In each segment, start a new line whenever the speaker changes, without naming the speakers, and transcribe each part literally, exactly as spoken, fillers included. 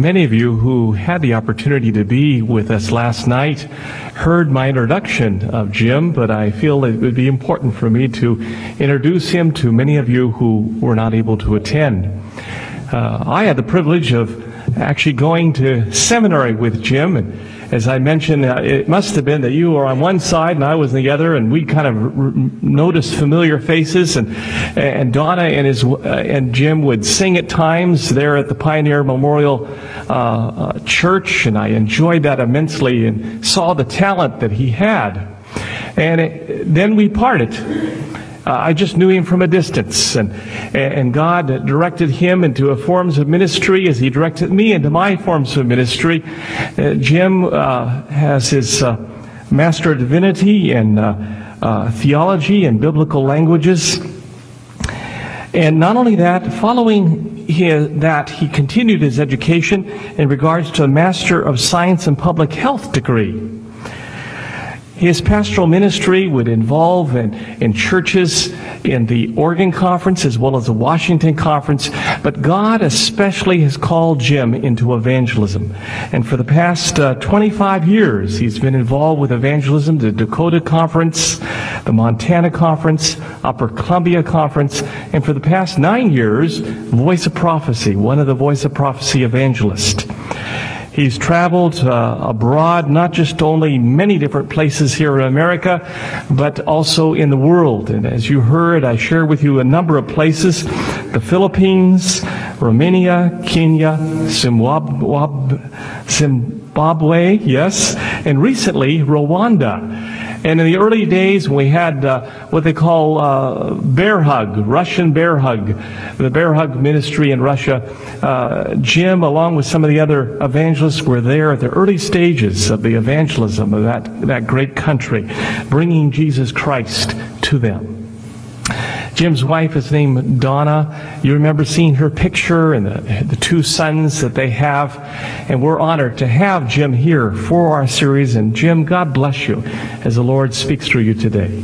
many of you who had the opportunity to be with us last night heard my introduction of Jim, but I feel it would be important for me to introduce him to many of you who were not able to attend. Uh, I had the privilege of actually going to seminary with Jim, and as I mentioned, uh, it must have been that you were on one side and I was on the other, and we kind of r- noticed familiar faces, and and Donna and his uh, and Jim would sing at times there at the Pioneer Memorial uh, uh, Church, and I enjoyed that immensely and saw the talent that he had. And it, then we parted. Uh, I just knew him from a distance, and and God directed him into a forms of ministry as He directed me into my forms of ministry. Uh, Jim uh, has his uh, Master of Divinity in uh, uh, theology and biblical languages, and not only that, following his, that he continued his education in regards to a Master of Science and Public Health degree. His pastoral ministry would involve in, in churches in the Oregon Conference as well as the Washington Conference, but God especially has called Jim into evangelism. And for the past uh, twenty-five years, he's been involved with evangelism, the Dakota Conference, the Montana Conference, Upper Columbia Conference, and for the past nine years, Voice of Prophecy, one of the Voice of Prophecy evangelists. He's traveled uh, abroad, not just only many different places here in America, but also in the world. And as you heard, I shared with you a number of places: the Philippines, Romania, Kenya, Zimbabwe, Zimbabwe, yes, and recently Rwanda. And in the early days, when we had uh, what they call uh, bear hug, Russian bear hug, the bear hug ministry in Russia, uh, Jim, along with some of the other evangelists, were there at the early stages of the evangelism of that, that great country, bringing Jesus Christ to them. Jim's wife is named Donna. You remember seeing her picture and the, the two sons that they have. And we're honored to have Jim here for our series. And Jim, God bless you as the Lord speaks through you today.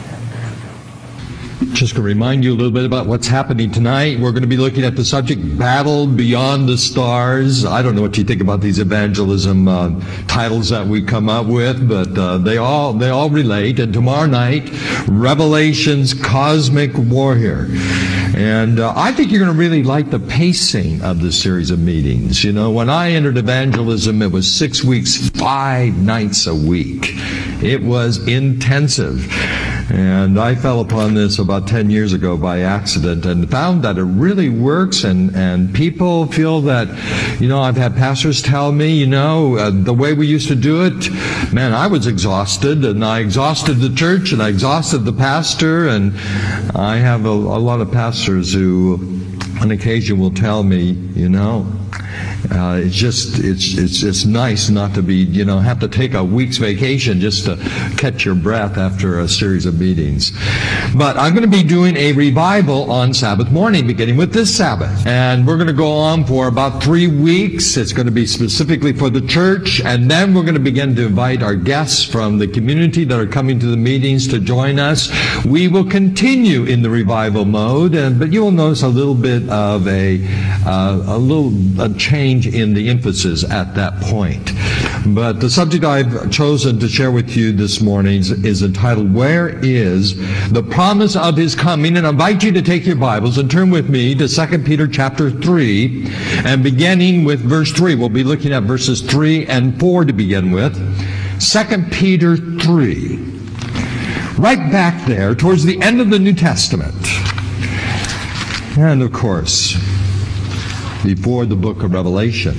Just to remind you a little bit about what's happening tonight, we're going to be looking at the subject, Battle Beyond the Stars. I don't know what you think about these evangelism uh, titles that we come up with, but uh, they all they all relate. And tomorrow night, Revelation's Cosmic Warrior. And uh, I think you're going to really like the pacing of this series of meetings. You know, when I entered evangelism, it was six weeks, five nights a week. It was intensive. And I fell upon this about ten years ago by accident and found that it really works, and, and people feel that, you know, I've had pastors tell me, you know, uh, the way we used to do it, man, I was exhausted, and I exhausted the church, and I exhausted the pastor, and I have a, a lot of pastors who on occasion will tell me, you know, Uh, it's just, it's, it's, it's nice not to be, you know, have to take a week's vacation just to catch your breath after a series of meetings. But I'm going to be doing a revival on Sabbath morning, beginning with this Sabbath. And we're going to go on for about three weeks. It's going to be specifically for the church. And then we're going to begin to invite our guests from the community that are coming to the meetings to join us. We will continue in the revival mode, and, but you will notice a little bit of a, uh, a little a change in the emphasis at that point. But the subject I've chosen to share with you this morning is entitled, Where is the Promise of His Coming? And I invite you to take your Bibles and turn with me to Second Peter chapter three, and beginning with verse three. We'll be looking at verses three and four to begin with. Second Peter three. Right back there towards the end of the New Testament. And of course, before the book of Revelation.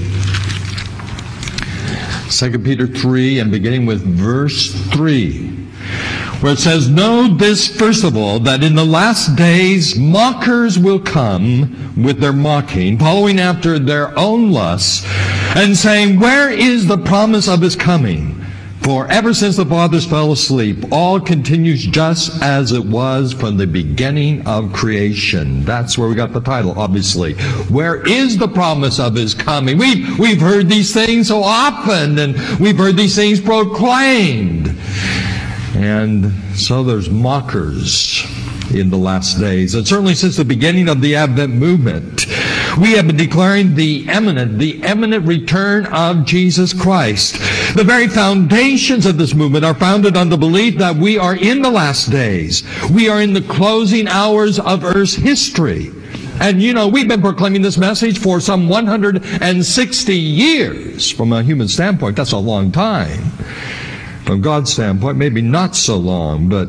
Second Peter three, and beginning with verse three, where it says, Know this first of all, that in the last days mockers will come with their mocking, following after their own lusts, and saying, Where is the promise of His coming? For ever since the fathers fell asleep, all continues just as it was from the beginning of creation. That's where we got the title, obviously. Where is the promise of His coming? We've, we've heard these things so often, and we've heard these things proclaimed. And so there's mockers in the last days. And certainly since the beginning of the Advent movement, We have been declaring the imminent, the imminent return of Jesus Christ. The very foundations of this movement are founded on the belief that we are in the last days. We are in the closing hours of Earth's history. And you know, we've been proclaiming this message for some one hundred sixty years. From a human standpoint, that's a long time. From God's standpoint, maybe not so long, but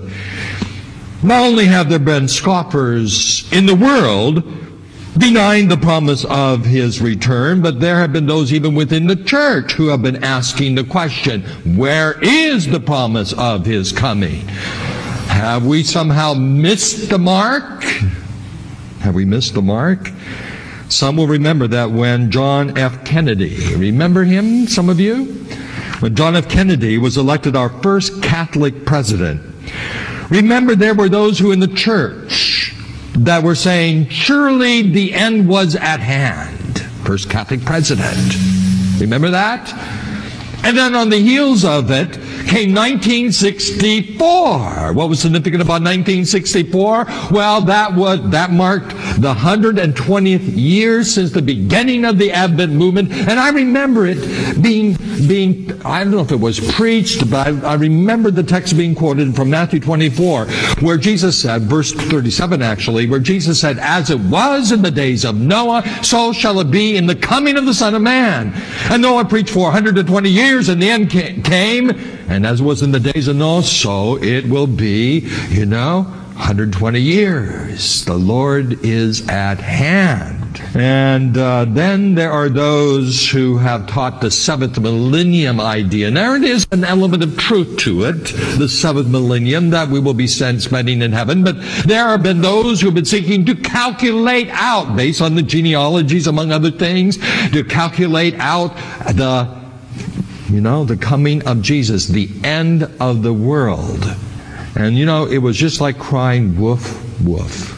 not only have there been scoffers in the world denying the promise of His return, but there have been those even within the church who have been asking the question, where is the promise of His coming? Have we somehow missed the mark? Have we missed the mark? Some will remember that when John F. Kennedy, remember him, some of you? When John F. Kennedy was elected our first Catholic president, remember there were those who in the church that were saying, surely the end was at hand. First Catholic president. Remember that? And then on the heels of it came nineteen sixty-four. What was significant about nineteen sixty-four? Well, that was that marked the one hundred twentieth year since the beginning of the Advent movement. And I remember it being, being I don't know if it was preached, but I, I remember the text being quoted from Matthew twenty-four, where Jesus said, verse thirty-seven actually, where Jesus said, as it was in the days of Noah, so shall it be in the coming of the Son of Man. And Noah preached for one hundred twenty years, and the end came, and as was in the days of Noah, so it will be, you know, one hundred twenty years. The Lord is at hand. And uh, then there are those who have taught the seventh millennium idea. And there it is, an element of truth to it, the seventh millennium, that we will be spending in heaven. But there have been those who have been seeking to calculate out, based on the genealogies, among other things, to calculate out the You know, the coming of Jesus, the end of the world. And you know, it was just like crying woof, woof.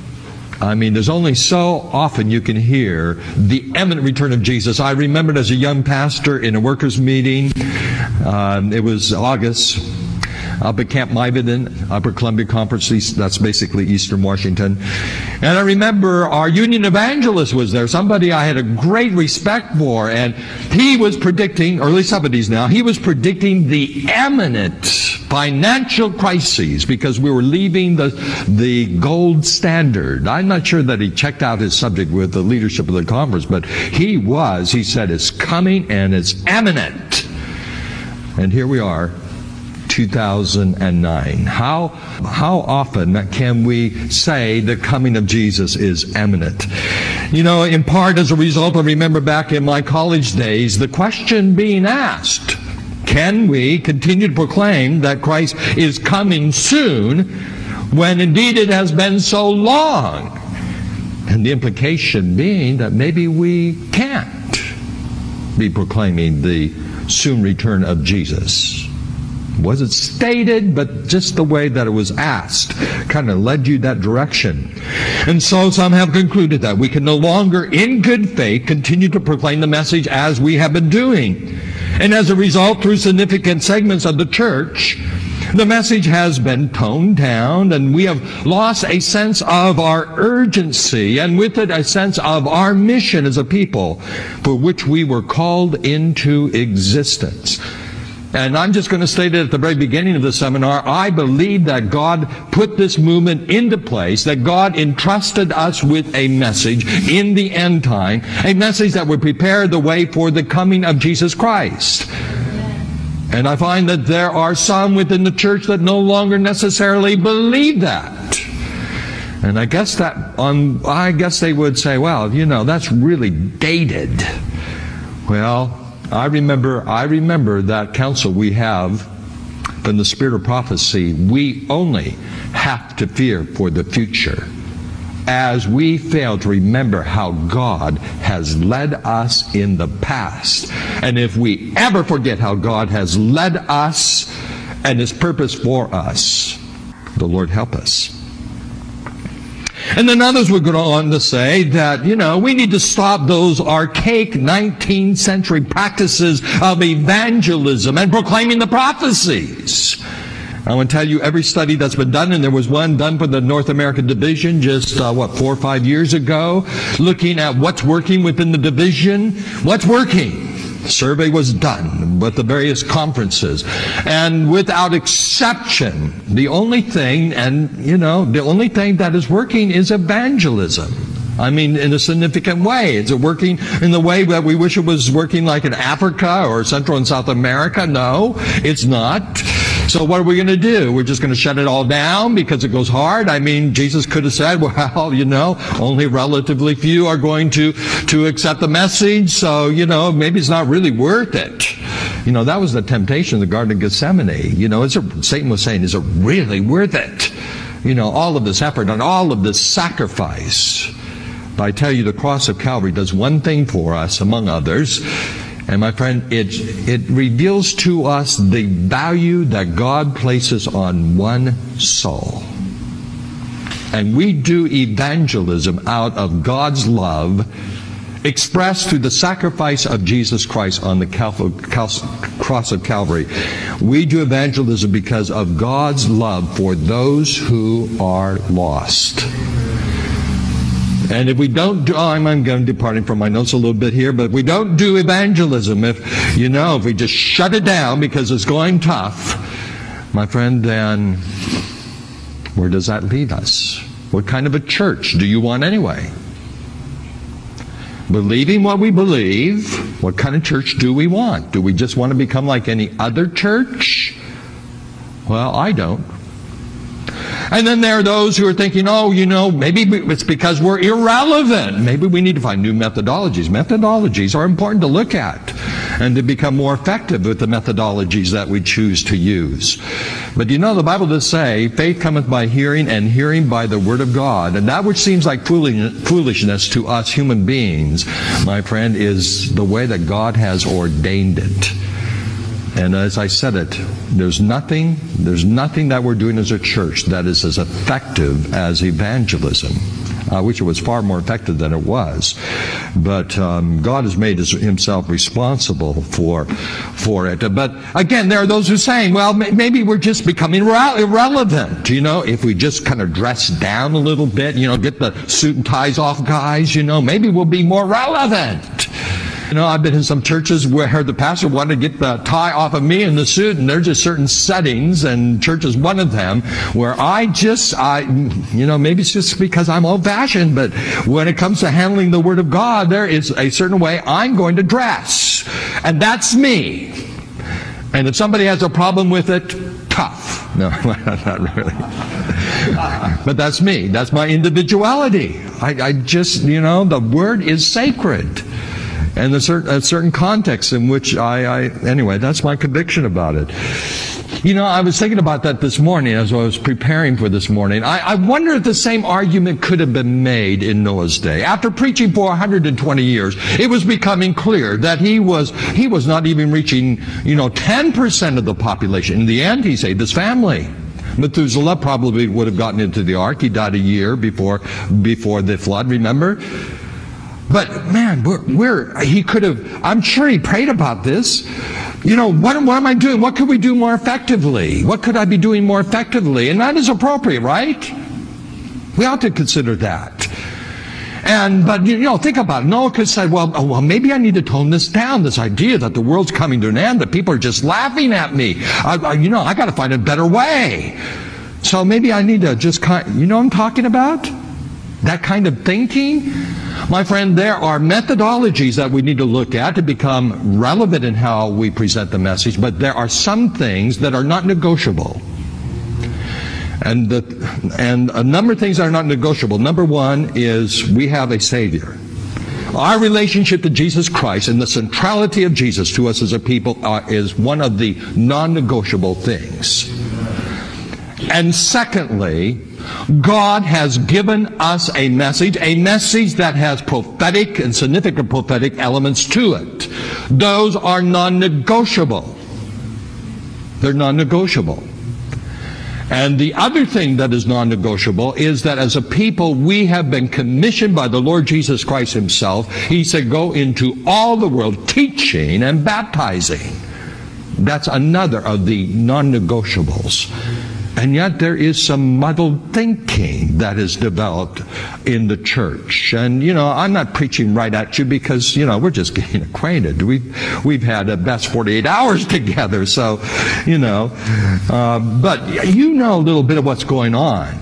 I mean, there's only so often you can hear the imminent return of Jesus. I remembered as a young pastor in a workers' meeting, um, it was August, up at Camp Mivenden, Upper Columbia Conference, that's basically Eastern Washington. And I remember our union evangelist was there, somebody I had a great respect for, and he was predicting, early seventies now, he was predicting the imminent financial crises because we were leaving the, the gold standard. I'm not sure that he checked out his subject with the leadership of the conference, but he was, he said, it's coming and it's imminent. And here we are. two thousand nine. How, how often can we say the coming of Jesus is imminent? You know, in part as a result, I remember back in my college days, the question being asked, can we continue to proclaim that Christ is coming soon when indeed it has been so long? And the implication being that maybe we can't be proclaiming the soon return of Jesus. Wasn't stated, but just the way that it was asked kind of led you that direction. And so some have concluded that we can no longer, in good faith, continue to proclaim the message as we have been doing. And as a result, through significant segments of the church, the message has been toned down, and we have lost a sense of our urgency, and with it a sense of our mission as a people for which we were called into existence. And I'm just going to state it at the very beginning of the seminar. I believe that God put this movement into place, that God entrusted us with a message in the end time, a message that would prepare the way for the coming of Jesus Christ. And I find that there are some within the church that no longer necessarily believe that. And I guess that on, I guess they would say, well, you know, that's really dated. Well, I remember, I remember that counsel we have from the Spirit of prophecy. We only have to fear for the future as we fail to remember how God has led us in the past. And if we ever forget how God has led us and His purpose for us, the Lord help us. And then others would go on to say that, you know, we need to stop those archaic nineteenth century practices of evangelism and proclaiming the prophecies. I want to tell you every study that's been done, and there was one done for the North American division just, uh, what, four or five years ago, looking at what's working within the division. What's working? Survey was done with the various conferences. And without exception, the only thing, and, you know, the only thing that is working is evangelism. I mean, in a significant way. Is it working in the way that we wish it was working like in Africa or Central and South America? No, it's not. So what are we going to do? We're just going to shut it all down because it goes hard? I mean, Jesus could have said, well, you know, only relatively few are going to, to accept the message, so, you know, maybe it's not really worth it. You know, that was the temptation in the Garden of Gethsemane. You know, it's a, Satan was saying, is it really worth it? You know, all of this effort and all of this sacrifice. But I tell you, the cross of Calvary does one thing for us, among others. And my friend, it, it reveals to us the value that God places on one soul. And we do evangelism out of God's love, expressed through the sacrifice of Jesus Christ on the Cal- Cal- cross of Calvary. We do evangelism because of God's love for those who are lost. And if we don't do, oh, I'm, I'm going to departing from my notes a little bit here, but if we don't do evangelism, if, you know, if we just shut it down because it's going tough, my friend, then where does that leave us? What kind of a church do you want anyway? Believing what we believe, what kind of church do we want? Do we just want to become like any other church? Well, I don't. And then there are those who are thinking, oh, you know, maybe it's because we're irrelevant. Maybe we need to find new methodologies. Methodologies are important to look at and to become more effective with the methodologies that we choose to use. But you know, the Bible does say, faith cometh by hearing, and hearing by the Word of God. And that which seems like foolishness to us human beings, my friend, is the way that God has ordained it. And as I said it, there's nothing, there's nothing that we're doing as a church that is as effective as evangelism. I wish it was far more effective than it was. But um, God has made himself responsible for, for it. But again, there are those who are saying, well, maybe we're just becoming irrelevant. You know, if we just kind of dress down a little bit, you know, get the suit and ties off, guys, you know, maybe we'll be more relevant. You know, I've been in some churches where the pastor wanted to get the tie off of me and the suit, and there's just certain settings, and church is one of them, where I just, I, you know, maybe it's just because I'm old-fashioned, but when it comes to handling the Word of God, there is a certain way I'm going to dress. And that's me. And if somebody has a problem with it, tough. No, not really. But that's me. That's my individuality. I, I just, you know, the Word is sacred. And there's certain, certain contexts in which I, I, anyway, that's my conviction about it. You know, I was thinking about that this morning as I was preparing for this morning. I, I wonder if the same argument could have been made in Noah's day. After preaching for one hundred twenty years, it was becoming clear that he was, he was not even reaching, you know, ten percent of the population. In the end, he saved his family. Methuselah probably would have gotten into the ark. He died a year before, before the flood, remember? But man, we're, we're, he could have, I'm sure he prayed about this. You know, what, what am I doing? What could we do more effectively? What could I be doing more effectively? And that is appropriate, right? We ought to consider that. And, but, you know, think about it. Noah could say, well, oh, well, maybe I need to tone this down, this idea that the world's coming to an end, that people are just laughing at me. I, I, you know, I got to find a better way. So maybe I need to just, kind, you know what I'm talking about? That kind of thinking? My friend, there are methodologies that we need to look at to become relevant in how we present the message, but there are some things that are not negotiable. And, the, and a number of things that are not negotiable. Number one is we have a Savior. Our relationship to Jesus Christ and the centrality of Jesus to us as a people are, is one of the non-negotiable things. And secondly, God has given us a message, a message that has prophetic and significant prophetic elements to it. Those are non-negotiable. They're non-negotiable. And the other thing that is non-negotiable is that as a people, we have been commissioned by the Lord Jesus Christ himself. He said, go into all the world teaching and baptizing. That's another of the non-negotiables. And yet there is some muddled thinking that is developed in the church. And, you know, I'm not preaching right at you because, you know, we're just getting acquainted. We've, we've had the best forty-eight hours together. So, you know, uh, but you know a little bit of what's going on.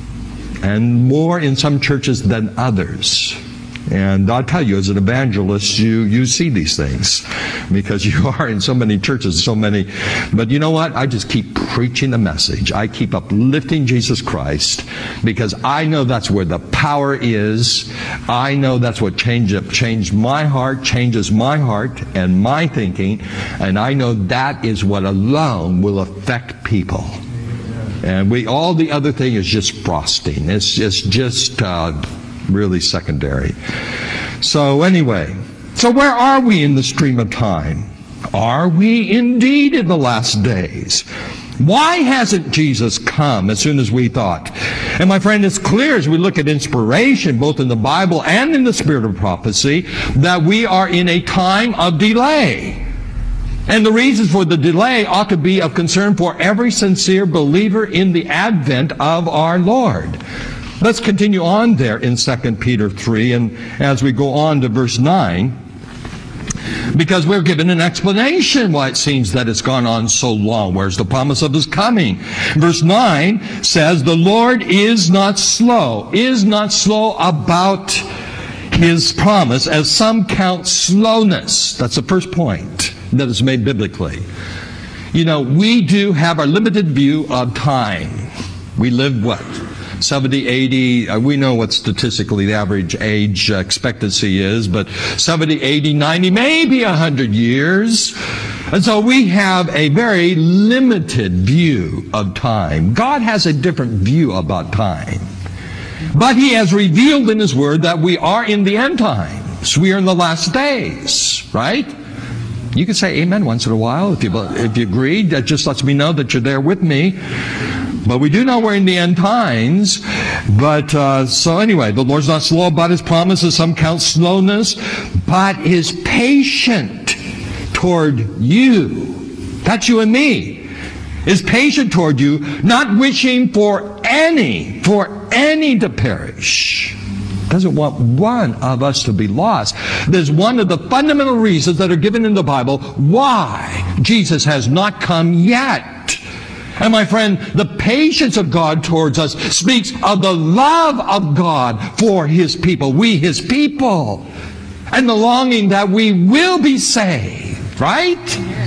And more in some churches than others. And I'll tell you, as an evangelist, you, you see these things because you are in so many churches, so many. But you know what? I just keep preaching the message. I keep uplifting Jesus Christ because I know that's where the power is. I know that's what changed, changed my heart, changes my heart and my thinking. And I know that is what alone will affect people. And we, all the other thing is just frosting. It's just, just, uh, really secondary. So anyway, so where are we in the stream of time? Are we indeed in the last days? Why hasn't Jesus come as soon as we thought? And my friend, it's clear as we look at inspiration, both in the Bible and in the spirit of prophecy, that we are in a time of delay. And the reasons for the delay ought to be of concern for every sincere believer in the advent of our Lord. Let's continue on there in Second Peter three, and as we go on to verse nine, because we're given an explanation why it seems that it's gone on so long. Where's the promise of His coming? Verse nine says, the Lord is not slow, is not slow about His promise, as some count slowness. That's the first point that is made biblically. You know, we do have our limited view of time. We live what? seventy, eighty, uh, we know what statistically the average age uh, expectancy is, but seventy, eighty, ninety, maybe one hundred years. And so we have a very limited view of time. God has a different view about time. But He has revealed in His Word that we are in the end times. We are in the last days, right? You can say amen once in a while if you, if you agree. That just lets me know that you're there with me. But we do know we're in the end times. But, uh, so anyway, the Lord's not slow about His promises. Some count slowness, but is patient toward you. That's you and me. Is patient toward you, not wishing for any, for any to perish. Doesn't want one of us to be lost. There's one of the fundamental reasons that are given in the Bible why Jesus has not come yet. And my friend, the patience of God towards us speaks of the love of God for His people, we His people, and the longing that we will be saved, right?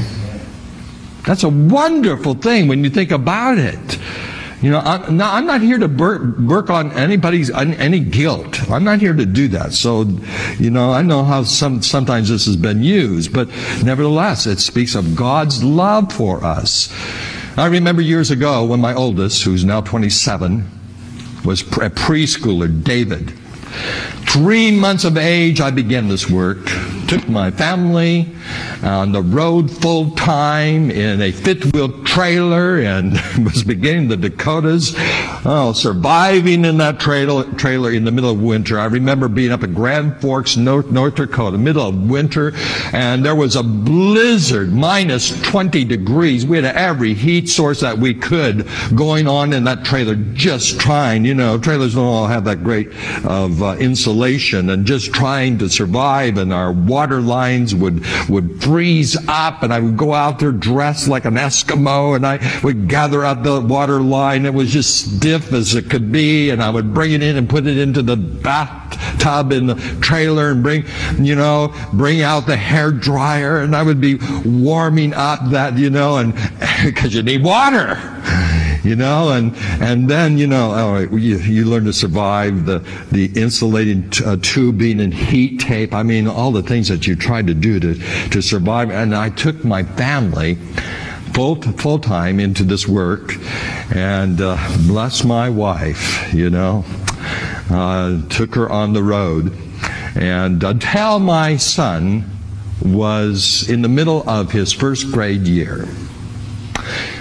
That's a wonderful thing when you think about it. You know, I'm not, I'm not here to work on anybody's any guilt. I'm not here to do that. So, you know, I know how some sometimes this has been used, but nevertheless, it speaks of God's love for us. I remember years ago when my oldest, who's now twenty-seven, was a preschooler, David. Three months of age, I began this work. Took my family on the road full time in a fifth wheel trailer and was beginning the Dakotas. Oh, surviving in that trailer, trailer in the middle of winter. I remember being up at Grand Forks, North, North Dakota, middle of winter, and there was a blizzard, minus twenty degrees. We had every heat source that we could going on in that trailer, just trying, you know, trailers don't all have that great of uh, insulation, and just trying to survive, and our water lines would, would freeze up, and I would go out there dressed like an Eskimo, and I would gather out the water line. It was just stiff as it could be, and I would bring it in and put it into the bathtub in the trailer and bring, you know, bring out the hair dryer, and I would be warming up that, you know, and because you need water. You know, and and then, you know, all right, you, you learn to survive the, the insulating t- uh, tubing and heat tape. I mean, all the things that you tried to do to, to survive. And I took my family full, full time into this work, and uh, bless my wife, you know, uh, took her on the road. And until my son was in the middle of his first grade year,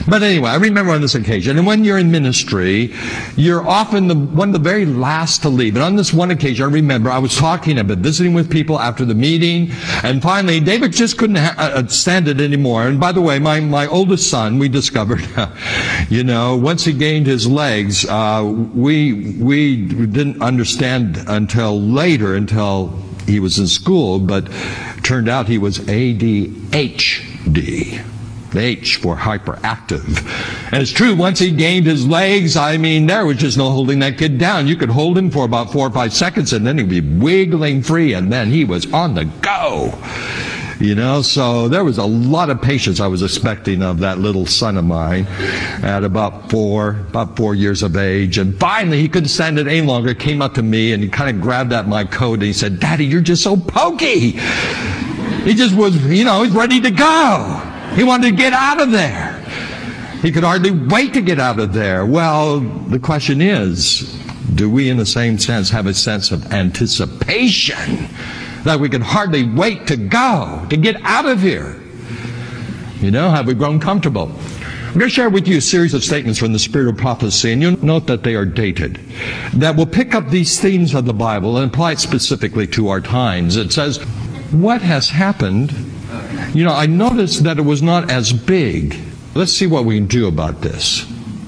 But anyway, I remember on this occasion, and when you're in ministry, you're often the, one of the very last to leave. And on this one occasion, I remember I was talking, I've been visiting with people after the meeting, and finally, David just couldn't ha- uh, stand it anymore. And by the way, my, my oldest son, we discovered, you know, once he gained his legs, uh, we, we didn't understand until later, until he was in school, but turned out he was A D H D. H for hyperactive. And it's true, once he gained his legs, I mean, there was just no holding that kid down. You could hold him for about four or five seconds, and then he'd be wiggling free, and then he was on the go. You know, so there was a lot of patience I was expecting of that little son of mine at about four, about four years of age. And finally, he couldn't stand it any longer. He came up to me, and he kind of grabbed at my coat, and he said, "Daddy, you're just so pokey." He just was, you know, he's ready to go. He wanted to get out of there. He could hardly wait to get out of there. Well, the question is, do we in the same sense have a sense of anticipation that we can hardly wait to go, to get out of here? You know, have we grown comfortable? I'm going to share with you a series of statements from the Spirit of Prophecy, and you'll note that they are dated, that will pick up these themes of the Bible and apply it specifically to our times. It says, what has happened? You know, I noticed that it was not as big. Let's see what we can do about this.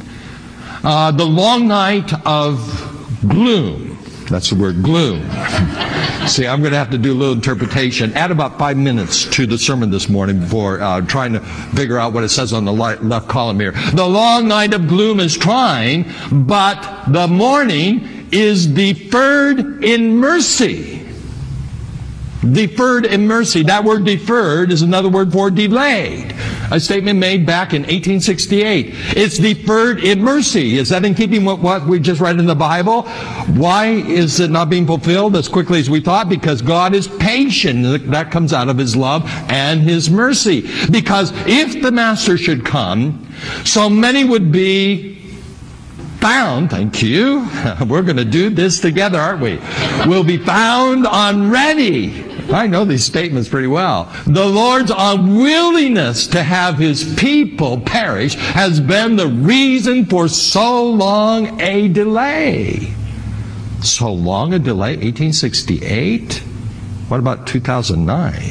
Uh, the long night of gloom. That's the word, gloom. See, I'm going to have to do a little interpretation. Add about five minutes to the sermon this morning before uh, trying to figure out what it says on the left column here. The long night of gloom is trying, but the morning is deferred in mercy. Deferred in mercy. That word deferred is another word for delayed. A statement made back in eighteen sixty-eight. It's deferred in mercy. Is that in keeping with what we just read in the Bible? Why is it not being fulfilled as quickly as we thought? Because God is patient. That comes out of His love and His mercy. Because if the Master should come, so many would be found, thank you. We're going to do this together, aren't we? We'll be found unready. I know these statements pretty well. The Lord's unwillingness to have His people perish has been the reason for so long a delay. So long a delay? eighteen sixty-eight? What about two thousand nine?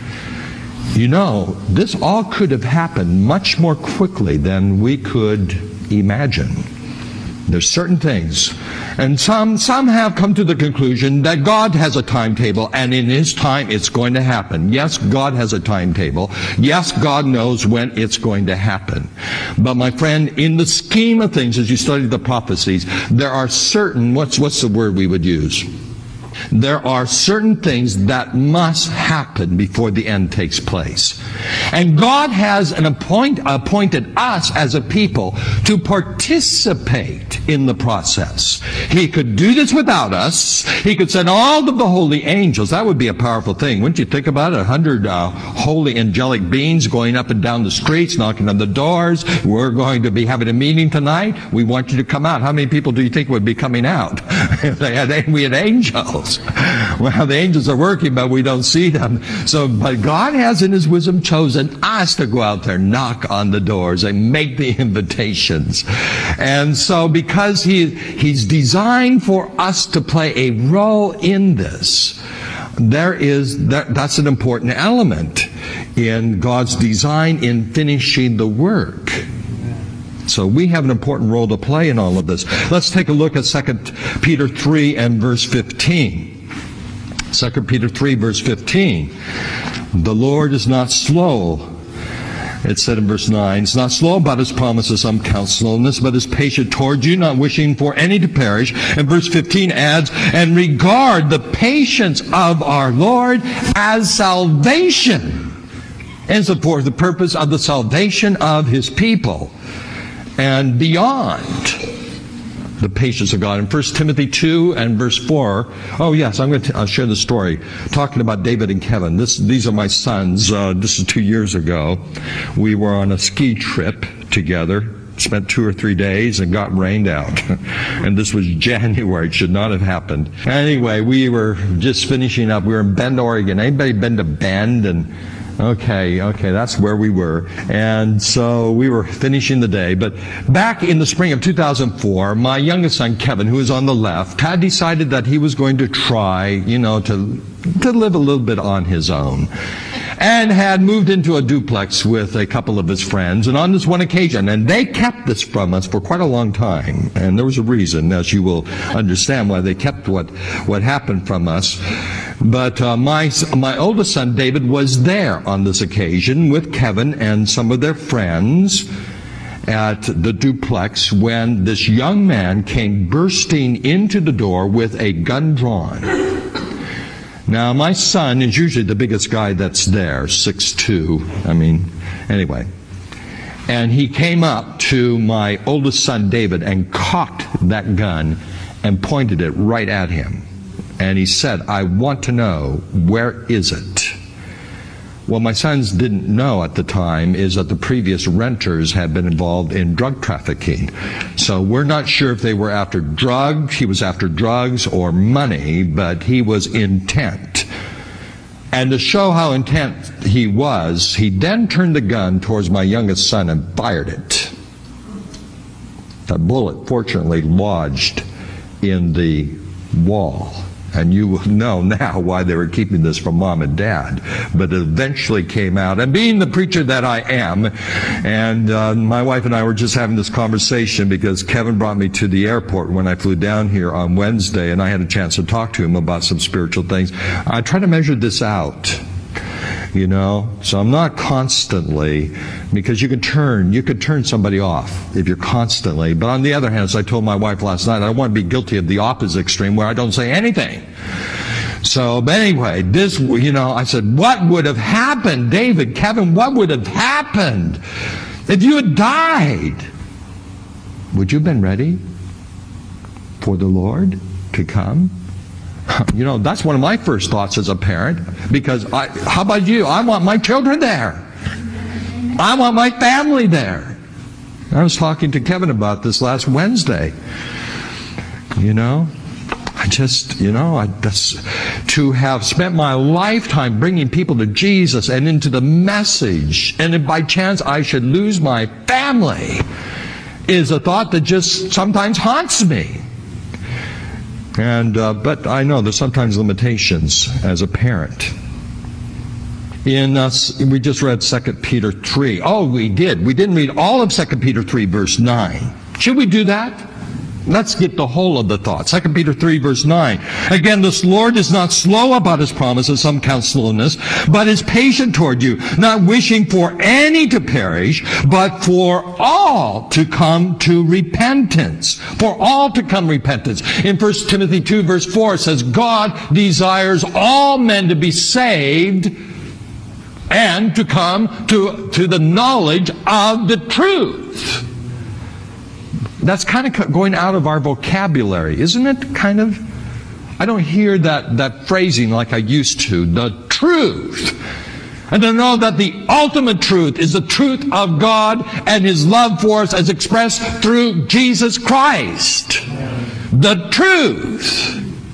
You know, this all could have happened much more quickly than we could imagine. There's certain things, and some some have come to the conclusion that God has a timetable, and in His time it's going to happen. Yes, God has a timetable. Yes, God knows when it's going to happen. But my friend, in the scheme of things, as you study the prophecies, there are certain, what's what's the word we would use? There are certain things that must happen before the end takes place. And God has an appoint, appointed us as a people to participate in the process. He could do this without us. He could send all of the holy angels. That would be a powerful thing. Wouldn't you think about it? A hundred uh, holy angelic beings going up and down the streets, knocking on the doors. We're going to be having a meeting tonight. We want you to come out. How many people do you think would be coming out? If they had, we had angels. Well, the angels are working, but we don't see them. So, but God has in His wisdom chosen us to go out there, knock on the doors, and make the invitations. And so, because He He's designed for us to play a role in this, there is that, that's an important element in God's design in finishing the work. So we have an important role to play in all of this. Let's take a look at Second Peter three and verse fifteen. Second Peter three, verse fifteen. The Lord is not slow. It said in verse nine, it's not slow about His promises, some count slowness, but is patient toward you, not wishing for any to perish. And verse fifteen adds, and regard the patience of our Lord as salvation, and so for the purpose of the salvation of His people, and beyond the patience of God. In First Timothy two and verse four, oh yes, I'm going to I'll share the story, talking about David and Kevin. This, these are my sons. Uh, this is two years ago. We were on a ski trip together, spent two or three days, and got rained out. And this was January. It should not have happened. Anyway, we were just finishing up. We were in Bend, Oregon. Anybody been to Bend? And Okay, okay, that's where we were. And so we were finishing the day. But back in the spring of two thousand four, my youngest son, Kevin, who is on the left, had decided that he was going to try, you know, to, to live a little bit on his own. And had moved into a duplex with a couple of his friends. And on this one occasion, and they kept this from us for quite a long time. And there was a reason, as you will understand, why they kept what, what happened from us. But uh, my my oldest son, David, was there on this occasion with Kevin and some of their friends at the duplex when this young man came bursting into the door with a gun drawn. Now, my son is usually the biggest guy that's there, six two. I mean, anyway. And he came up to my oldest son, David, and cocked that gun and pointed it right at him. And he said, I want to know, where is it? What my sons didn't know at the time is that the previous renters had been involved in drug trafficking. So we're not sure if they were after drugs, he was after drugs, or money, but he was intent. And to show how intent he was, he then turned the gun towards my youngest son and fired it. The bullet fortunately lodged in the wall. And you will know now why they were keeping this from mom and dad. But it eventually came out. And being the preacher that I am, and uh, my wife and I were just having this conversation because Kevin brought me to the airport when I flew down here on Wednesday, and I had a chance to talk to him about some spiritual things. I try to measure this out. You know, so I'm not constantly, because you can turn, you could turn somebody off if you're constantly. But on the other hand, as I told my wife last night, I don't want to be guilty of the opposite extreme where I don't say anything. So, but anyway, this, you know, I said, what would have happened, David, Kevin, what would have happened if you had died? Would you have been ready for the Lord to come? You know, that's one of my first thoughts as a parent, because I, how about you? I want my children there. I want my family there. I was talking to Kevin about this last Wednesday. You know, I just, you know, I, that's, to have spent my lifetime bringing people to Jesus and into the message, and if by chance I should lose my family, is a thought that just sometimes haunts me. And uh, but I know there's sometimes limitations as a parent. In uh, we just read Second Peter three. Oh, we did. We didn't read all of Second Peter three, verse nine. Should we do that? Let's get the whole of the thought. Second Peter three, verse nine. Again, this Lord is not slow about his promise, as some count slowness, but is patient toward you, not wishing for any to perish, but for all to come to repentance. For all to come repentance. In First Timothy two, verse four, it says, God desires all men to be saved and to come to, to the knowledge of the truth. That's kind of going out of our vocabulary, isn't it? Kind of. I don't hear that, that phrasing like I used to. The truth. And to know that the ultimate truth is the truth of God and His love for us as expressed through Jesus Christ. The truth.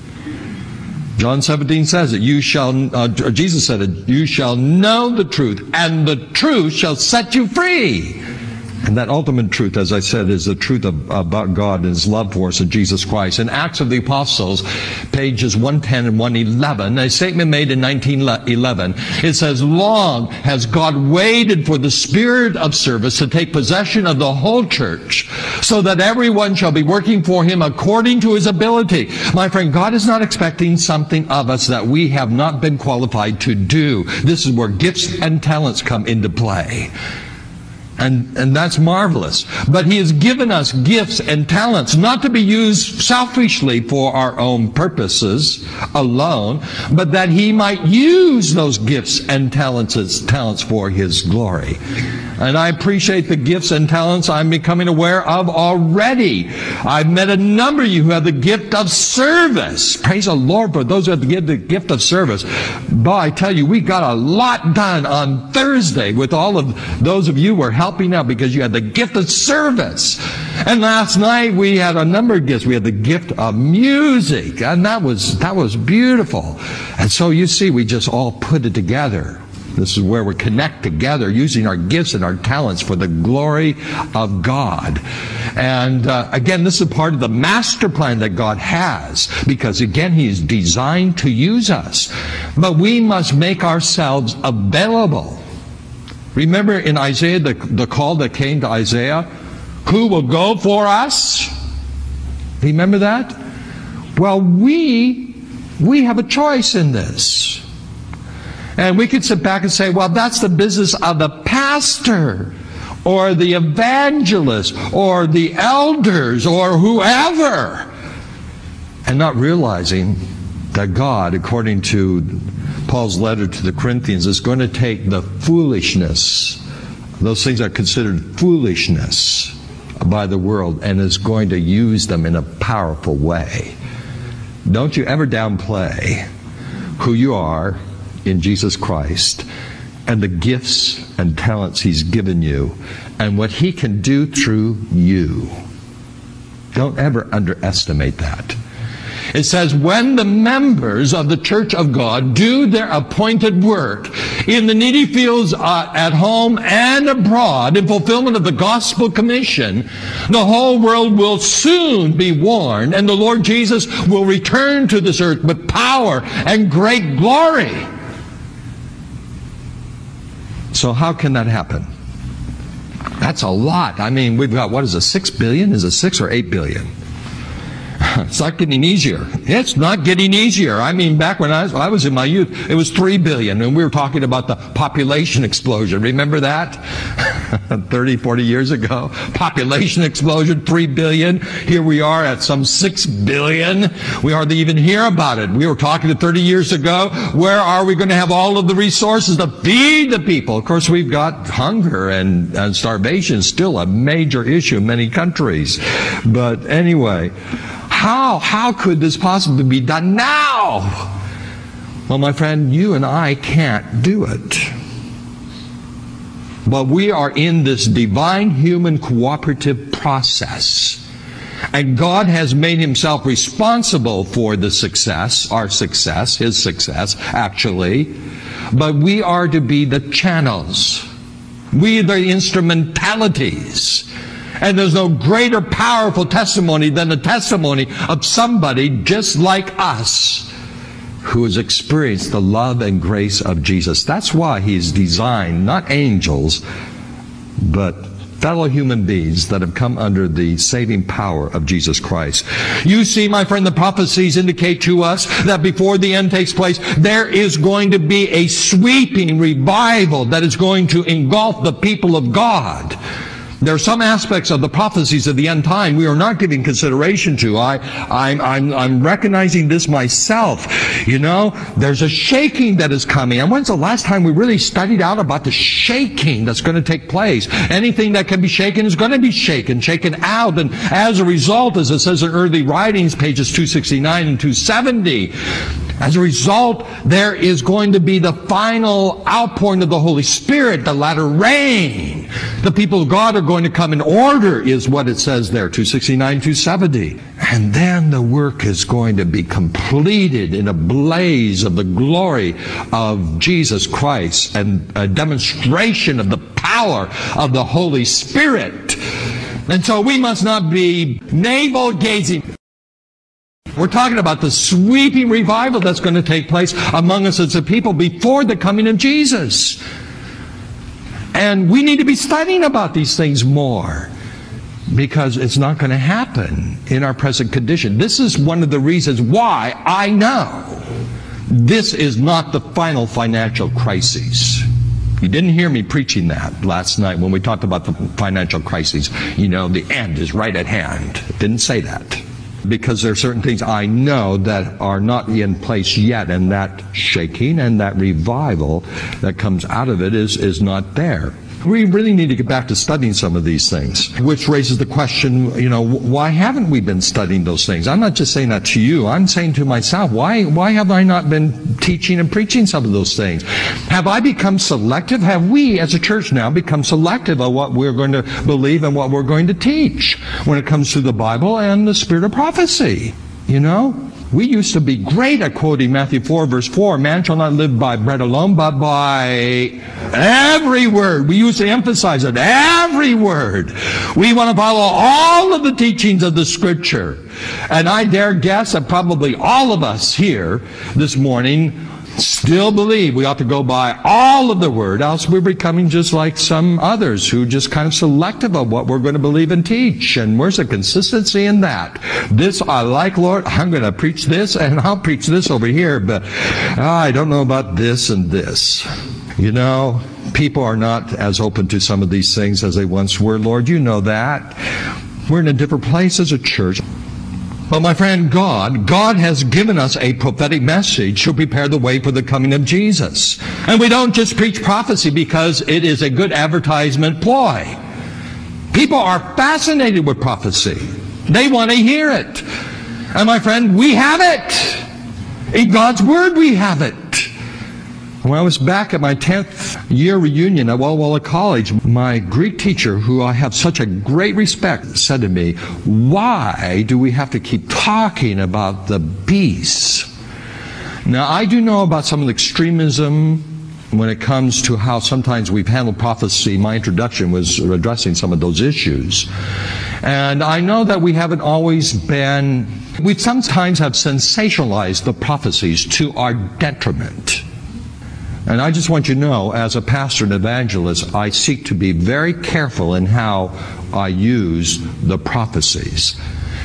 John seventeen says it. You shall, uh, Jesus said it. You shall know the truth, and the truth shall set you free. And that ultimate truth, as I said, is the truth of, about God and His love for us in Jesus Christ. In Acts of the Apostles, pages one ten and one eleven, a statement made in nineteen eleven, it says, long has God waited for the spirit of service to take possession of the whole church, so that everyone shall be working for Him according to his ability. My friend, God is not expecting something of us that we have not been qualified to do. This is where gifts and talents come into play. And, and that's marvelous. But He has given us gifts and talents not to be used selfishly for our own purposes alone, but that He might use those gifts and talents, talents for His glory. And I appreciate the gifts and talents I'm becoming aware of already. I've met a number of you who have the gift of service. Praise the Lord for those who have the gift of service. Boy, I tell you, we got a lot done on Thursday with all of those of you who were helping out because you had the gift of service. And last night we had a number of gifts. We had the gift of music, and that was that was beautiful. And so you see, we just all put it together. This is where we connect together using our gifts and our talents for the glory of God. And uh, again, this is part of the master plan that God has, because again, He is designed to use us. But we must make ourselves available. Remember in Isaiah, the, the call that came to Isaiah, who will go for us? Remember that? Well, we, we have a choice in this. And we could sit back and say, well, that's the business of the pastor, or the evangelist, or the elders, or whoever. And not realizing that God, according to Paul's letter to the Corinthians, is going to take the foolishness, those things are considered foolishness by the world, and is going to use them in a powerful way. Don't you ever downplay who you are in Jesus Christ and the gifts and talents He's given you and what He can do through you. Don't ever underestimate that. It says, when the members of the church of God do their appointed work in the needy fields uh, at home and abroad in fulfillment of the gospel commission, the whole world will soon be warned, and the Lord Jesus will return to this earth with power and great glory. So how can that happen? That's a lot. I mean, we've got, what is it, six billion? Is it six or eight billion? It's not getting easier. It's not getting easier. I mean, back when I was, I was in my youth, it was three billion, and we were talking about the population explosion. Remember that? thirty, forty years ago. Population explosion, three billion. Here we are at some six billion. We hardly even hear about it. We were talking to thirty years ago, where are we going to have all of the resources to feed the people? Of course, we've got hunger and, and starvation, still a major issue in many countries. But anyway, How? How could this possibly be done now? Well, my friend, you and I can't do it. But we are in this divine human cooperative process. And God has made Himself responsible for the success, our success, His success, actually. But we are to be the channels. We are the instrumentalities. And there's no greater powerful testimony than the testimony of somebody just like us who has experienced the love and grace of Jesus. That's why He's designed not angels, but fellow human beings that have come under the saving power of Jesus Christ. You see, my friend, the prophecies indicate to us that before the end takes place, there is going to be a sweeping revival that is going to engulf the people of God. There are some aspects of the prophecies of the end time we are not giving consideration to. I, I'm, I'm, I'm recognizing this myself. You know, there's a shaking that is coming. And when's the last time we really studied out about the shaking that's going to take place? Anything that can be shaken is going to be shaken, shaken out. And as a result, as it says in early writings, pages two sixty-nine and two seventy, as a result, there is going to be the final outpouring of the Holy Spirit, the latter rain. The people of God are going to come in order, is what it says there, two sixty-nine, two seventy. And then the work is going to be completed in a blaze of the glory of Jesus Christ and a demonstration of the power of the Holy Spirit. And so we must not be navel-gazing. We're talking about the sweeping revival that's going to take place among us as a people before the coming of Jesus. And we need to be studying about these things more, because it's not going to happen in our present condition. This is one of the reasons why I know this is not the final financial crisis. You didn't hear me preaching that last night when we talked about the financial crisis. You know, the end is right at hand. Didn't say that. Because there are certain things I know that are not in place yet, and that shaking and that revival that comes out of it is, is not there. We really need to get back to studying some of these things, which raises the question, you know, why haven't we been studying those things? I'm not just saying that to you. I'm saying to myself, why, why have I not been teaching and preaching some of those things? Have I become selective? Have we as a church now become selective of what we're going to believe and what we're going to teach when it comes to the Bible and the spirit of prophecy? You know? We used to be great at quoting Matthew four, verse four. Man shall not live by bread alone, but by every word. We used to emphasize it. Every word. We want to follow all of the teachings of the Scripture. And I dare guess that probably all of us here this morning still believe we ought to go by all of the Word, else we're becoming just like some others who just kind of selective of what we're going to believe and teach. And where's the consistency in that? This I like, Lord, I'm going to preach this, and I'll preach this over here, but ah, I don't know about this and this. You know, people are not as open to some of these things as they once were, Lord. You know that. We're in a different place as a church. But my friend, God, God has given us a prophetic message to prepare the way for the coming of Jesus. And we don't just preach prophecy because it is a good advertisement ploy. People are fascinated with prophecy. They want to hear it. And my friend, we have it. In God's Word we have it. When I was back at my tenth year reunion at Walla Walla College, my Greek teacher, who I have such a great respect, said to me, why do we have to keep talking about the beasts? Now, I do know about some of the extremism when it comes to how sometimes we've handled prophecy. My introduction was addressing some of those issues. And I know that we haven't always been, we sometimes have sensationalized the prophecies to our detriment. And I just want you to know, as a pastor and evangelist, I seek to be very careful in how I use the prophecies.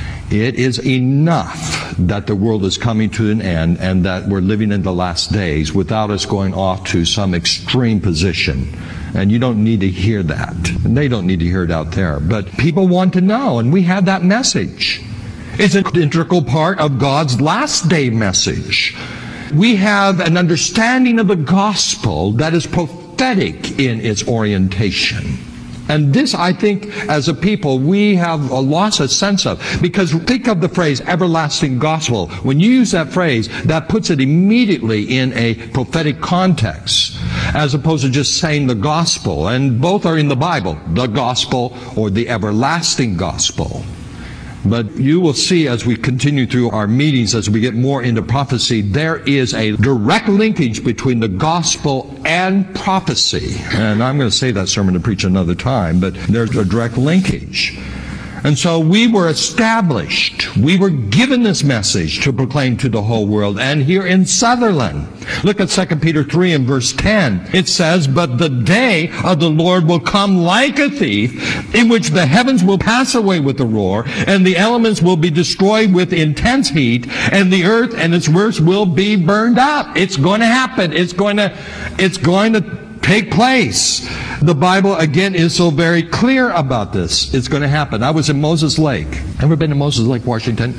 It is enough that the world is coming to an end and that we're living in the last days without us going off to some extreme position. And you don't need to hear that. And they don't need to hear it out there. But people want to know, and we have that message. It's an integral part of God's last day message. We have an understanding of the gospel that is prophetic in its orientation. And this, I think, as a people, we have lost a sense of. Because think of the phrase, everlasting gospel. When you use that phrase, that puts it immediately in a prophetic context, as opposed to just saying the gospel. And both are in the Bible, the gospel or the everlasting gospel. But you will see as we continue through our meetings, as we get more into prophecy, there is a direct linkage between the gospel and prophecy. And I'm going to save that sermon to preach another time, but there's a direct linkage. And so we were established. We were given this message to proclaim to the whole world. And here in Sutherland, look at Second Peter three and verse ten. It says, but the day of the Lord will come like a thief, in which the heavens will pass away with a roar, and the elements will be destroyed with intense heat, and the earth and its works will be burned up. It's going to happen. It's going to, it's going to take place. The Bible, again, is so very clear about this. It's going to happen. I was in Moses Lake. Ever been to Moses Lake, Washington?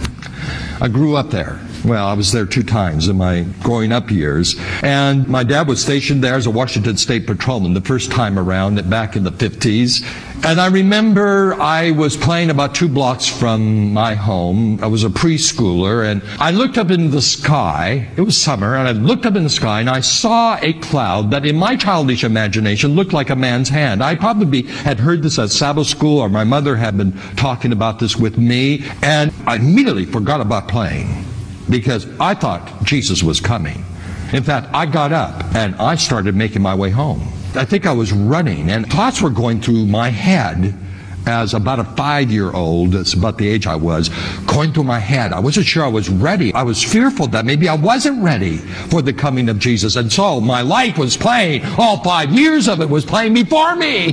I grew up there. Well, I was there two times in my growing up years. And my dad was stationed there as a Washington State Patrolman the first time around, back in the fifties. And I remember I was playing about two blocks from my home. I was a preschooler, and I looked up into the sky. It was summer, and I looked up in the sky, and I saw a cloud that in my childish imagination looked like a man's hand. I probably had heard this at Sabbath school, or my mother had been talking about this with me, and I immediately forgot about playing because I thought Jesus was coming. In fact, I got up, and I started making my way home. I think I was running, and thoughts were going through my head as about a five-year-old, that's about the age I was, going through my head. I wasn't sure I was ready. I was fearful that maybe I wasn't ready for the coming of Jesus. And so my life was playing, all five years of it was playing before me.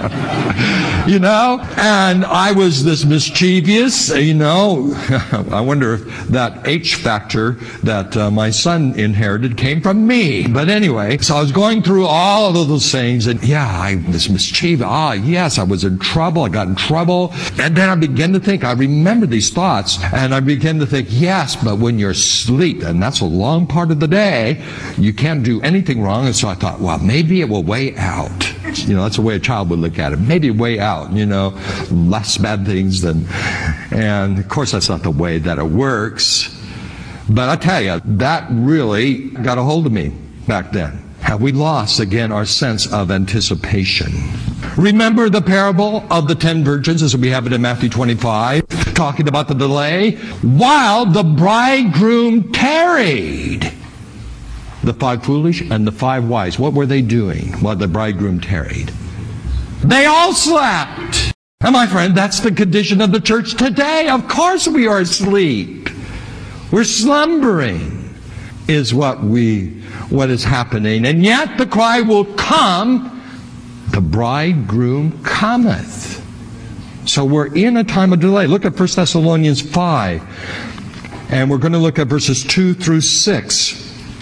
You know? And I was this mischievous, you know. I wonder if that H factor that uh, my son inherited came from me. But anyway, so I was going through all of those things, and yeah, I was mischievous. Ah, yes, I was in trouble. I got in trouble. And then I began to think, I remember these thoughts, and I began to think, yes, but when you're asleep, and that's a long part of the day, you can't do anything wrong. And so I thought, well, maybe it will weigh out. You know, that's the way a child would look at it. Maybe weigh out, you know, less bad things than, and of course that's not the way that it works. But I tell you, that really got a hold of me back then. Have we lost, again, our sense of anticipation? Remember the parable of the ten virgins, as we have it in Matthew twenty-five, talking about the delay? While the bridegroom tarried. The five foolish and the five wise, what were they doing while the bridegroom tarried? They all slept. And my friend, that's the condition of the church today. Of course we are asleep. We're slumbering, is what we, what is happening. And yet the cry will come, the bridegroom cometh. So we're in a time of delay. Look at First Thessalonians five. And we're going to look at verses two through six.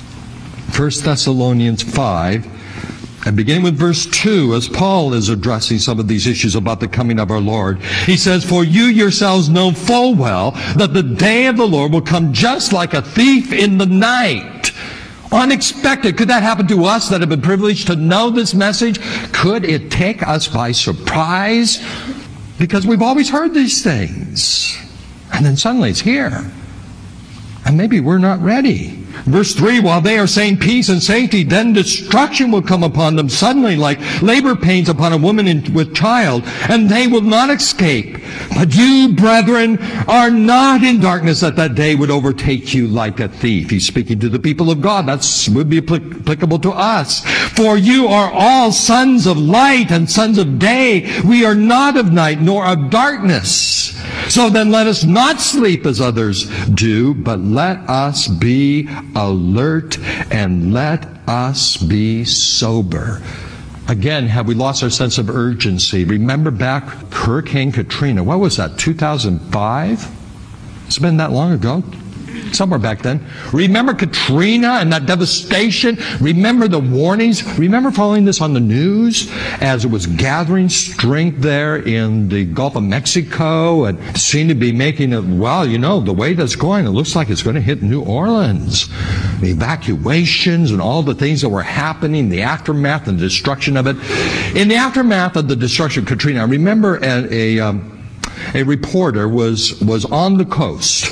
First Thessalonians five. And beginning with verse two, as Paul is addressing some of these issues about the coming of our Lord, he says, "For you yourselves know full well that the day of the Lord will come just like a thief in the night." Unexpected. Could that happen to us that have been privileged to know this message? Could it take us by surprise? Because we've always heard these things. And then suddenly it's here. And maybe we're not ready. Verse three, while they are saying peace and safety, then destruction will come upon them suddenly like labor pains upon a woman in, with child, and they will not escape. But you, brethren, are not in darkness that that day would overtake you like a thief. He's speaking to the people of God. That would be applicable to us. For you are all sons of light and sons of day. We are not of night nor of darkness. So then let us not sleep as others do, but let us be alert and let us be sober. Again, have we lost our sense of urgency? Remember back Hurricane Katrina. What was that, two thousand five? It's been that long ago. Somewhere back then. Remember Katrina and that devastation? Remember the warnings? Remember following this on the news as it was gathering strength there in the Gulf of Mexico and seemed to be making it, well, you know, the way that's going, it looks like it's going to hit New Orleans. The evacuations and all the things that were happening, the aftermath and the destruction of it. In the aftermath of the destruction of Katrina, I remember a, a, um, a reporter was, was on the coast.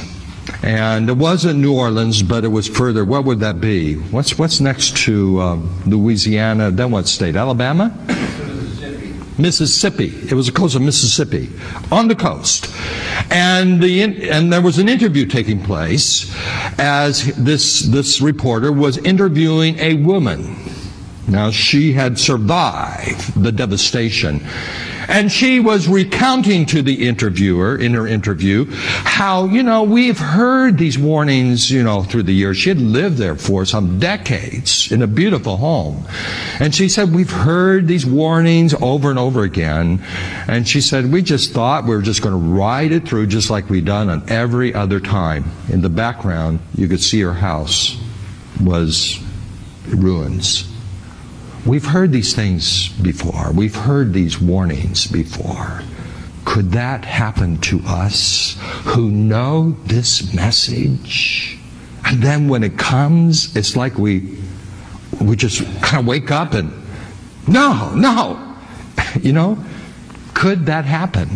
And it wasn't New Orleans, but it was further. What would that be? What's what's next to um, Louisiana? Then what state? Alabama? Mississippi. Mississippi. It was the coast of Mississippi, on the coast. And the and there was an interview taking place as this this reporter was interviewing a woman. Now she had survived the devastation. And she was recounting to the interviewer, in her interview, how, you know, we've heard these warnings, you know, through the years. She had lived there for some decades in a beautiful home. And she said, we've heard these warnings over and over again. And she said, we just thought we were just going to ride it through just like we'd done on every other time. In the background, you could see her house was ruins. We've heard these things before. We've heard these warnings before. Could that happen to us who know this message? And then when it comes, it's like we we just kind of wake up and, no, no. You know, could that happen?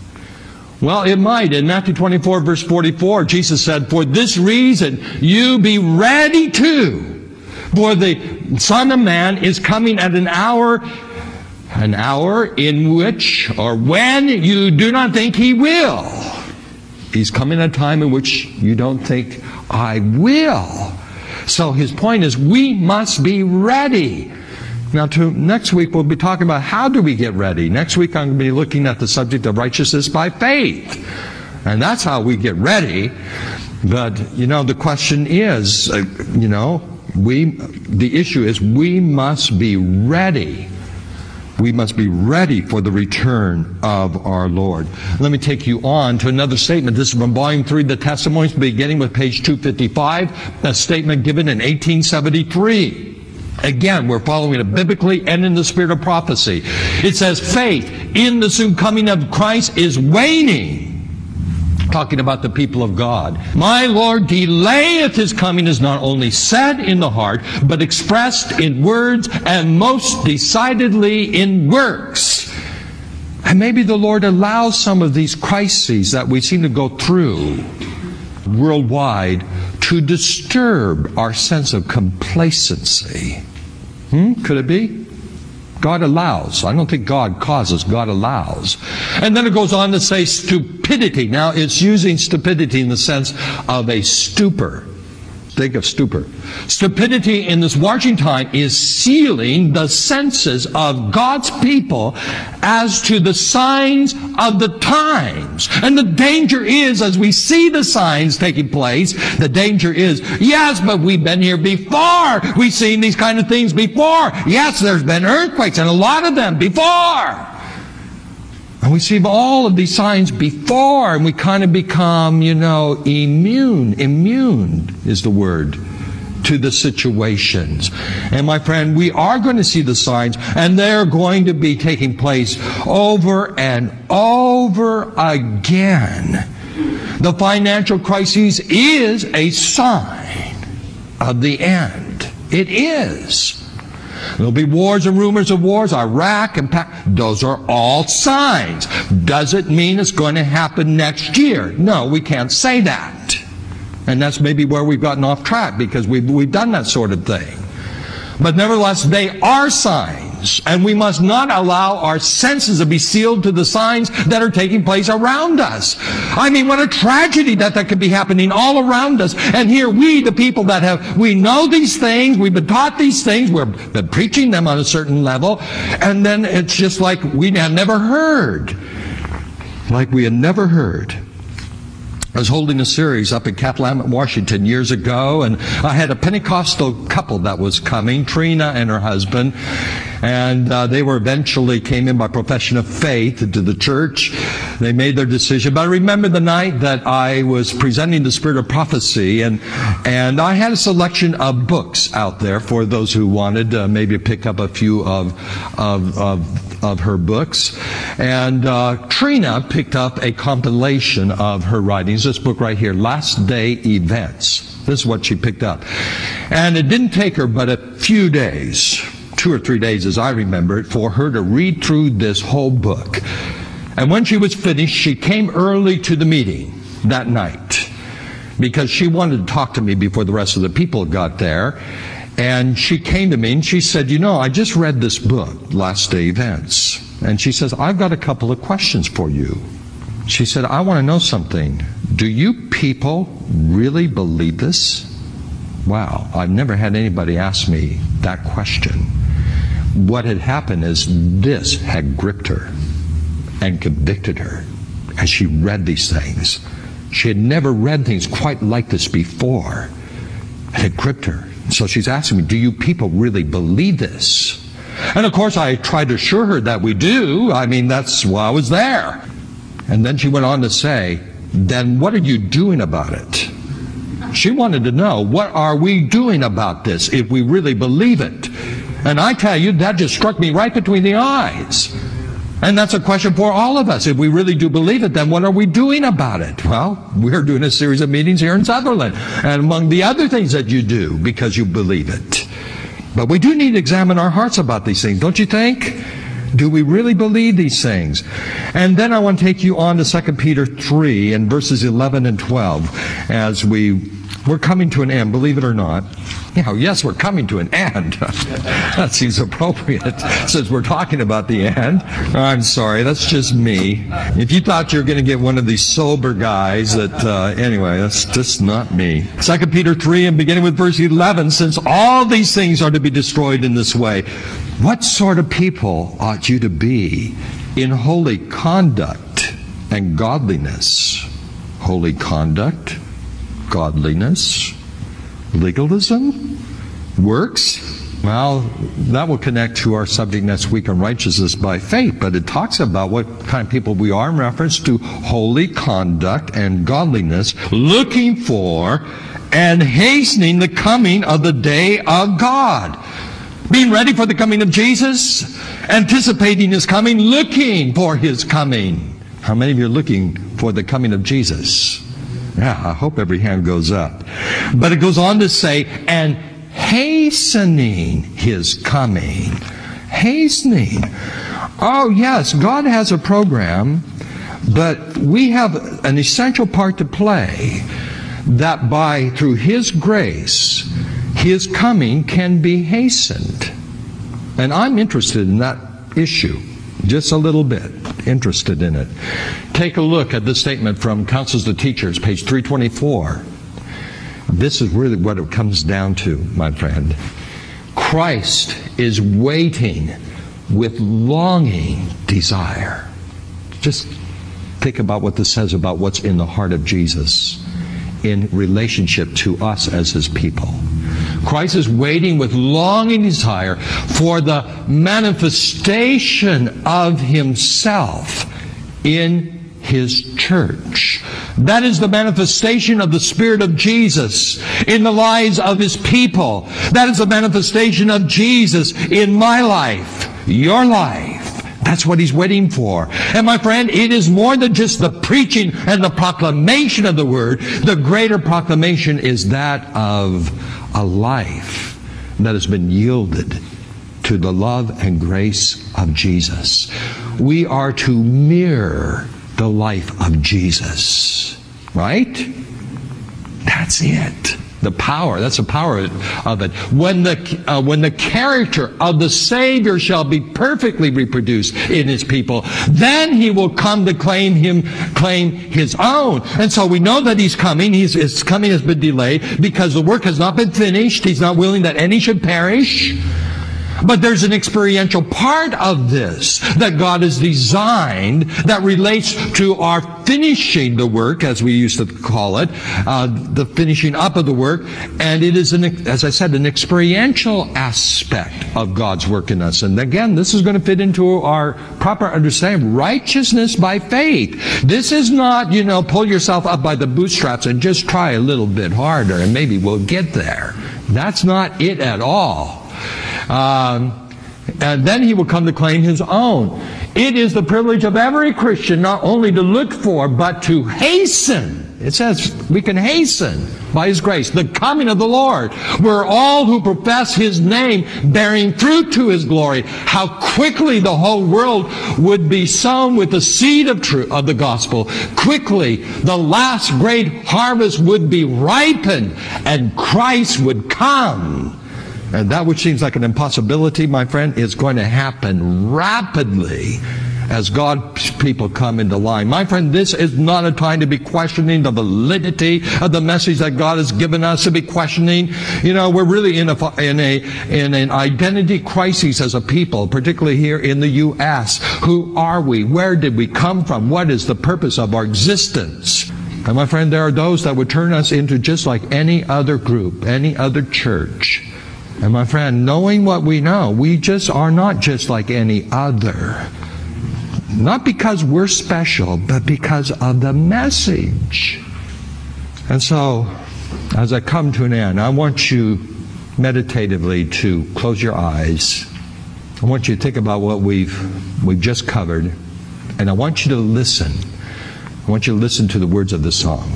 Well, it might. In Matthew twenty-four, verse forty-four, Jesus said, for this reason, you be ready too. For the Son of Man is coming at an hour, an hour in which, or when you do not think He will. He's coming at a time in which you don't think, I will. So His point is, we must be ready. Now, to, next week we'll be talking about how do we get ready. Next week I'm going to be looking at the subject of righteousness by faith. And that's how we get ready. But, you know, the question is, uh, you know, We, the issue is we must be ready. We must be ready for the return of our Lord. Let me take you on to another statement. This is from Volume three, The Testimonies, beginning with page two fifty-five, a statement given in eighteen seventy-three. Again, we're following it biblically and in the spirit of prophecy. It says, faith in the soon coming of Christ is waning. Talking about the people of God. My Lord delayeth His coming is not only said in the heart, but expressed in words and most decidedly in works. And maybe the Lord allows some of these crises that we seem to go through worldwide to disturb our sense of complacency. Hmm? Could it be? God allows. I don't think God causes. God allows. And then it goes on to say stupidity. Now, it's using stupidity in the sense of a stupor. Think of stupor. Stupidity in this watching time is sealing the senses of God's people as to the signs of the times. And the danger is, as we see the signs taking place, the danger is, yes, but we've been here before. We've seen these kind of things before. Yes, there's been earthquakes, and a lot of them before. And we see all of these signs before, and we kind of become, you know, immune. Immune is the word to the situations. And my friend, we are going to see the signs, and they're going to be taking place over and over again. The financial crisis is a sign of the end. It is. There'll be wars and rumors of wars, Iraq and Pa- those are all signs. Does it mean it's going to happen next year? No, we can't say that. And that's maybe where we've gotten off track, because we've, we've done that sort of thing. But nevertheless, they are signs, and we must not allow our senses to be sealed to the signs that are taking place around us. I mean, what a tragedy that that could be happening all around us. And here we, the people that have, we know these things, we've been taught these things, we've been preaching them on a certain level, and then it's just like we have never heard. Like we had never heard. I was holding a series up in Cathlamet, Washington years ago, and I had a Pentecostal couple that was coming, Trina and her husband, and uh, they were eventually came in by profession of faith into the church. They made their decision. But I remember the night that I was presenting the Spirit of Prophecy, and and I had a selection of books out there for those who wanted uh, maybe pick up a few of of of, of her books. And uh, Trina picked up a compilation of her writings. This book right here, Last Day Events. This is what she picked up. And it didn't take her but a few days, two or three days as I remember it, for her to read through this whole book. And when she was finished, she came early to the meeting that night because she wanted to talk to me before the rest of the people got there. And she came to me and she said, you know, I just read this book, Last Day Events. And she says, I've got a couple of questions for you. She said, I want to know something. Do you people really believe this? Wow, I've never had anybody ask me that question. What had happened is this had gripped her and convicted her as she read these things. She had never read things quite like this before. It had gripped her. So she's asking me, do you people really believe this? And of course I tried to assure her that we do. I mean, that's why I was there. And then she went on to say, then what are you doing about it? She wanted to know, what are we doing about this if we really believe it? And I tell you, that just struck me right between the eyes. And that's a question for all of us. If we really do believe it, then what are we doing about it? Well, we're doing a series of meetings here in Sutherland. And among the other things that you do, because you believe it. But we do need to examine our hearts about these things, don't you think? Do we really believe these things? And then I want to take you on to Second Peter three and verses eleven and twelve as we, we're coming to an end, believe it or not. You know, yes, we're coming to an end. That seems appropriate since we're talking about the end. I'm sorry, that's just me. If you thought you were going to get one of these sober guys that, uh, anyway, that's just not me. Second Peter three and beginning with verse eleven, since all these things are to be destroyed in this way, what sort of people ought you to be in holy conduct and godliness? Holy conduct, godliness, legalism, works. Well, that will connect to our subject next week on righteousness by faith, but it talks about what kind of people we are in reference to holy conduct and godliness, looking for and hastening the coming of the day of God. Being ready for the coming of Jesus, anticipating His coming, looking for His coming. How many of you are looking for the coming of Jesus? Yeah, I hope every hand goes up. But it goes on to say, and hastening His coming. Hastening. Oh yes, God has a program, but we have an essential part to play, that by, through His grace, His coming can be hastened. And I'm interested in that issue, just a little bit, interested in it. Take a look at this statement from Counsels to Teachers, page three twenty-four. This is really what it comes down to, my friend. Christ is waiting with longing desire. Just think about what this says about what's in the heart of Jesus in relationship to us as His people. Christ is waiting with longing desire for the manifestation of Himself in His church. That is the manifestation of the Spirit of Jesus in the lives of His people. That is the manifestation of Jesus in my life, your life. That's what He's waiting for. And my friend, it is more than just the preaching and the proclamation of the Word. The greater proclamation is that of a life that has been yielded to the love and grace of Jesus. We are to mirror the life of Jesus. Right? That's it. The power, that's the power of it. When the, uh, when the character of the Savior shall be perfectly reproduced in His people, then He will come to claim Him, claim His own. And so we know that He's coming. He's, His coming has been delayed because the work has not been finished. He's not willing that any should perish. But there's an experiential part of this that God has designed that relates to our finishing the work, as we used to call it, uh, the finishing up of the work. And it is, an, as I said, an experiential aspect of God's work in us. And again, this is going to fit into our proper understanding. Righteousness by faith. This is not, you know, pull yourself up by the bootstraps and just try a little bit harder and maybe we'll get there. That's not it at all. Um, and then He will come to claim His own. It is the privilege of every Christian not only to look for, but to hasten. It says we can hasten by His grace the coming of the Lord. We're all who profess His name bearing fruit to His glory. How quickly the whole world would be sown with the seed of truth of the gospel. Quickly the last great harvest would be ripened and Christ would come. And that which seems like an impossibility, my friend, is going to happen rapidly as God's people come into line. My friend, this is not a time to be questioning the validity of the message that God has given us, to be questioning. You know, we're really in a, in a, in an identity crisis as a people, particularly here in the U S. Who are we? Where did we come from? What is the purpose of our existence? And my friend, there are those that would turn us into just like any other group, any other church. And my friend, knowing what we know, we just are not just like any other. Not because we're special, but because of the message. And so, as I come to an end, I want you meditatively to close your eyes. I want you to think about what we've we've just covered. And I want you to listen. I want you to listen to the words of the song.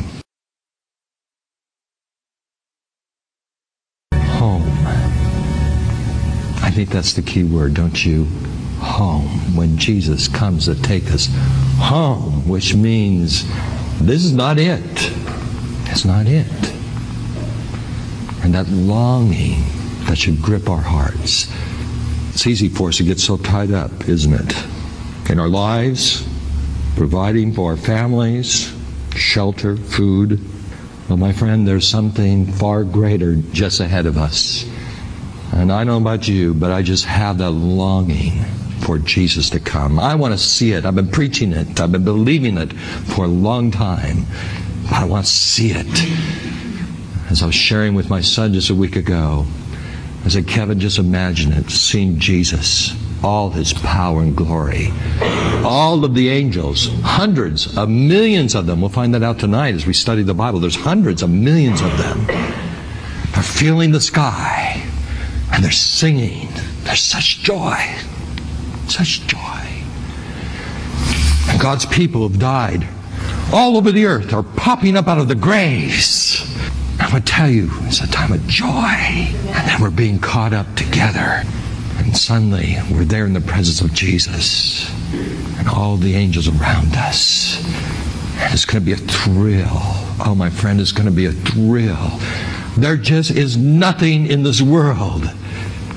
I think that's the key word, don't you? Home. When Jesus comes to take us home, which means this is not it. It's not it. And that longing that should grip our hearts. It's easy for us to get so tied up, isn't it? In our lives, providing for our families, shelter, food. Well, my friend, there's something far greater just ahead of us. And I don't know about you, but I just have that longing for Jesus to come. I want to see it. I've been preaching it. I've been believing it for a long time. But I want to see it. As I was sharing with my son just a week ago, I said, Kevin, just imagine it, seeing Jesus, all His power and glory. All of the angels, hundreds of millions of them. We'll find that out tonight as we study the Bible. There's hundreds of millions of them. Are filling the sky. And they're singing. There's such joy. Such joy. And God's people have died all over the earth are popping up out of the graves. I'm going to tell you, it's a time of joy. And then we're being caught up together. And suddenly, we're there in the presence of Jesus. And all the angels around us. And it's going to be a thrill. Oh, my friend, it's going to be a thrill. There just is nothing in this world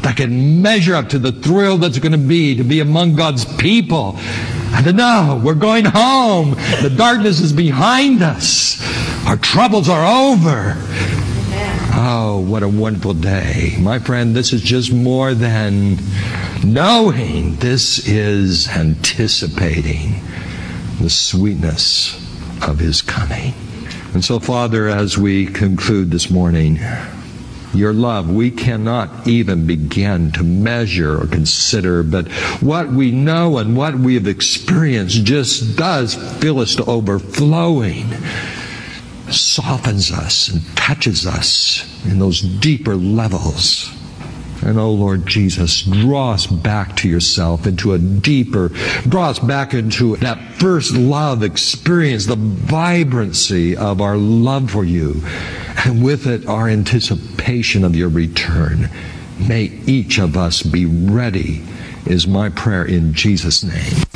that can measure up to the thrill that's going to be to be among God's people. And to know we're going home. The darkness is behind us. Our troubles are over. Oh, what a wonderful day. My friend, this is just more than knowing. This is anticipating the sweetness of His coming. And so, Father, as we conclude this morning, your love we cannot even begin to measure or consider, but what we know and what we have experienced just does fill us to overflowing. Softens us and touches us in those deeper levels. And oh Lord Jesus, draw us back to yourself, into a deeper, draw us back into that first love experience, the vibrancy of our love for you, and with it our anticipation of your return. May each of us be ready, is my prayer in Jesus' name.